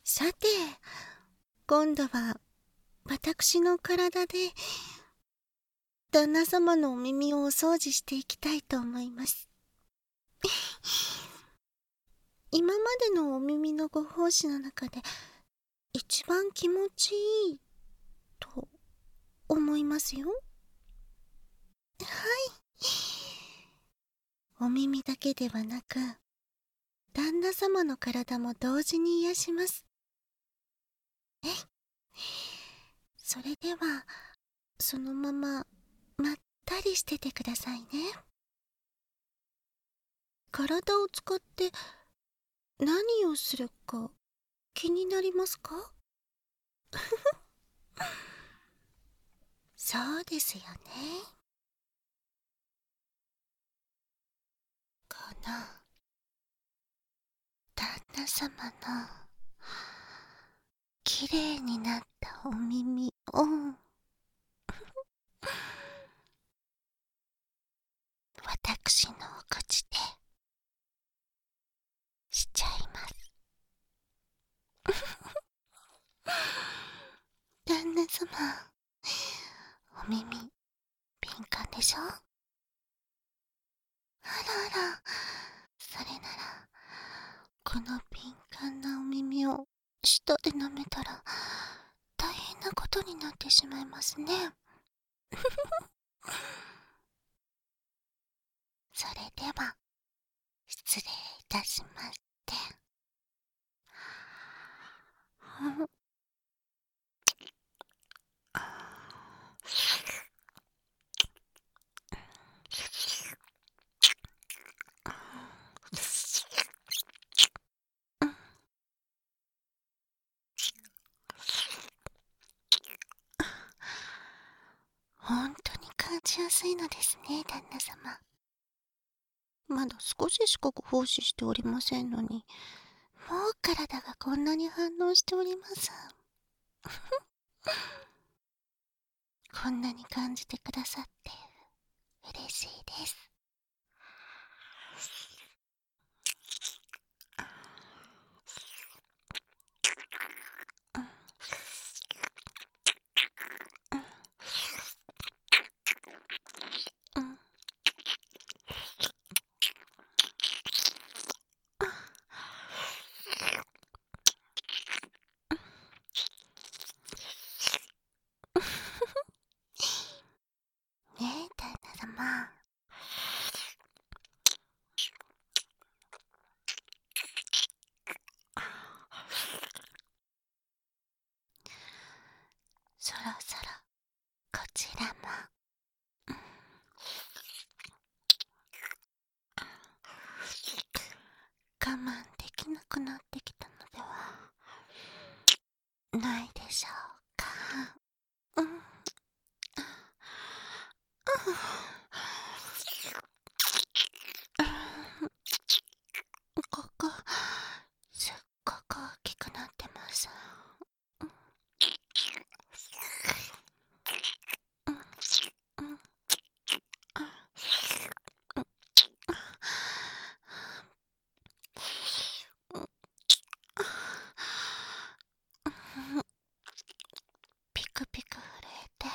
さて、今度は私の体で旦那様のお耳をお掃除していきたいと思います。今までのお耳のご奉仕の中で一番気持ちいいと思いますよ。はい。お耳だけではなく、旦那様の体も同時に癒します。それでは、そのまままったりしててくださいね。体を使って何をするか気になりますか？そうですよね。この旦那様のきれいになったお耳を私のお口でしちゃいます。旦那様、お耳敏感でしょ？あらあら、それならこの敏感なお耳を舌で舐めたら大変なことになってしまいますね。それでは失礼いたしまして。本当に感じやすいのですね、旦那様。まだ少ししかご奉仕しておりませんのに、もう体がこんなに反応しております。こんなに感じてくださって嬉しいです。ねえ、旦那様。そろそろこちらも我慢できなくなってきたのではないでしょうか。うん。ここすっごく大きくなってます。ピクピク震えて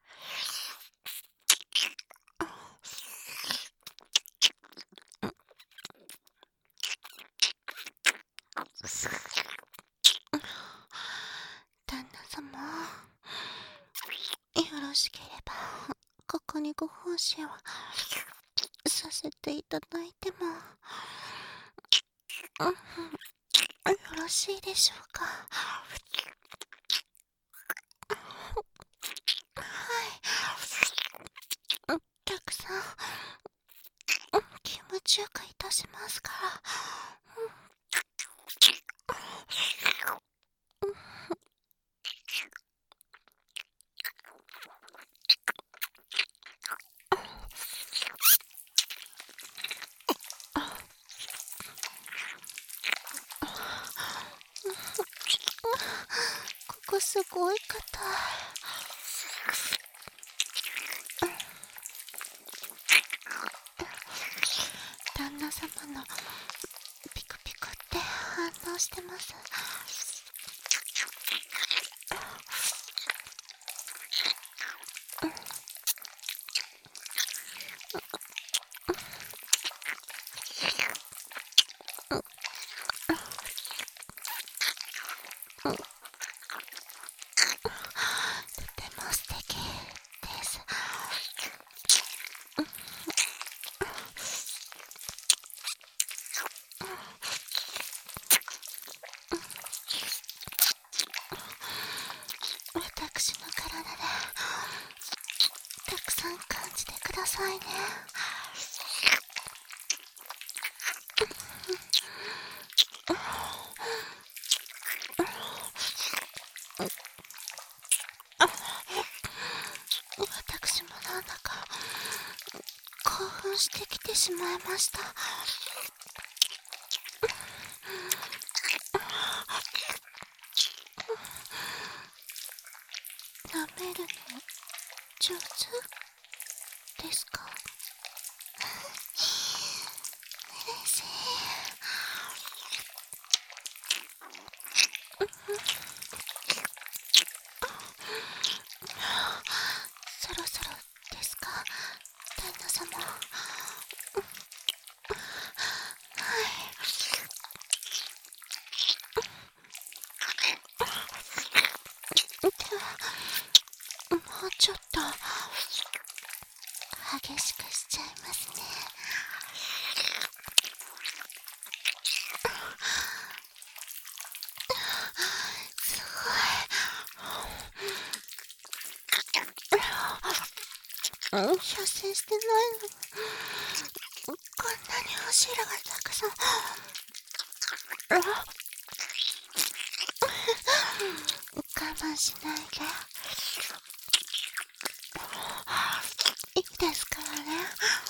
旦那様、よろしければここにご奉仕をさせていただいてもよろしいでしょうか。はい、たくさん気持ちよくいたしますから。ここすごい硬い。旦那様のピクピクって反応してます。 私の体でたくさん感じてくださいね。私もなんだか興奮してきてしまいました。舐めるの上手ですか？嬉しい。そろそろですか、旦那様。もうちょっと激しくしちゃいますね。すごい。射精してないのにこんなにお汁がたくさん。我慢しないでいいですからね。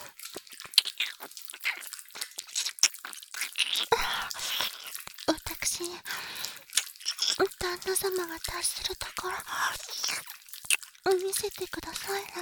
私、旦那様が達するところ見せてくださいな。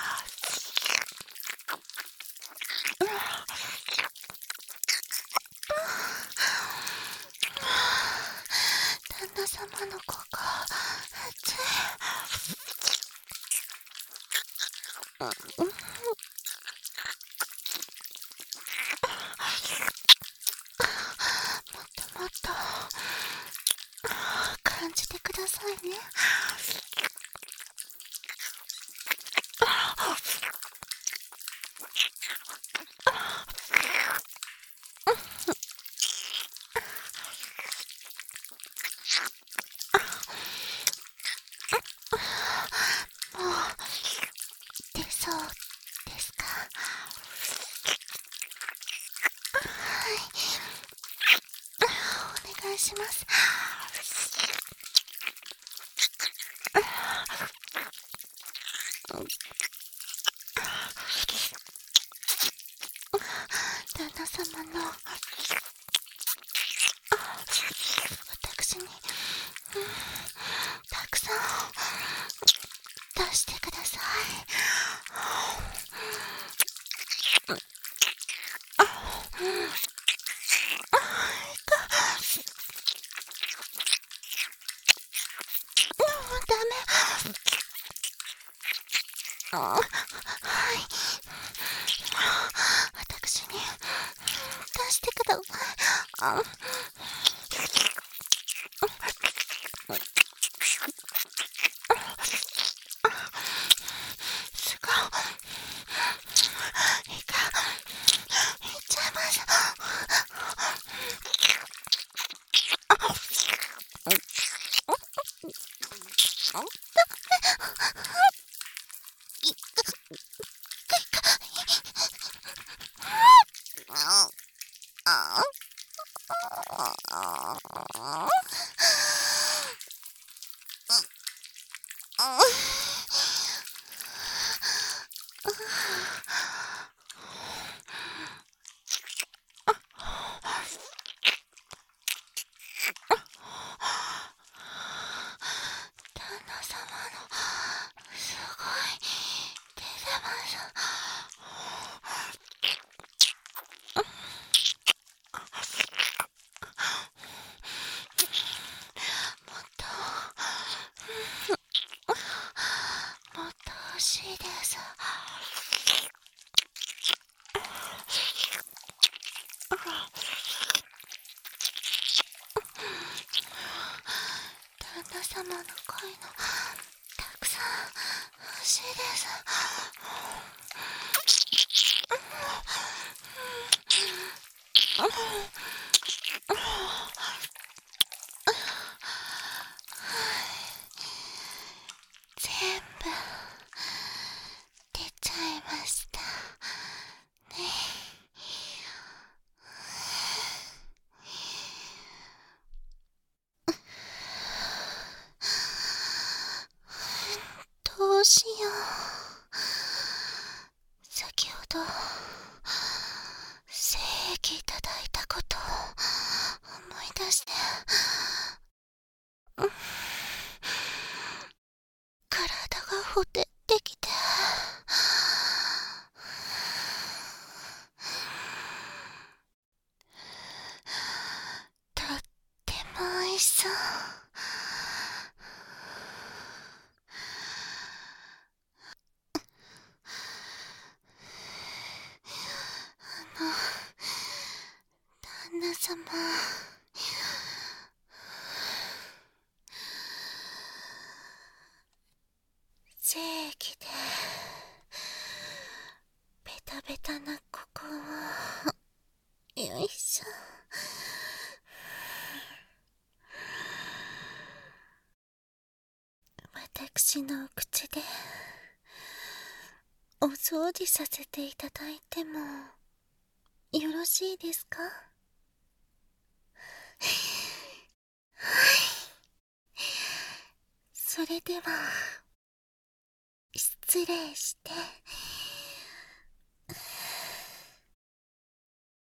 旦那様のここ熱い。もっともっと感じてくださいね。もう出そうですか？はい、お願いします。旦那様の私に、たくさん出してください。ダメ。はい。私に出してください。すごい。いっちゃいます。 旦那様の声のたくさん欲しいです。全部出ちゃいましたね。どうしよう。先ほど精液いただいたことを思い出して、体がほてってきて、とっても美味しそう。旦那様、精液でベタベタなここをよいしょ。私のお口でお掃除させていただいてもよろしいですか？それでは失礼して。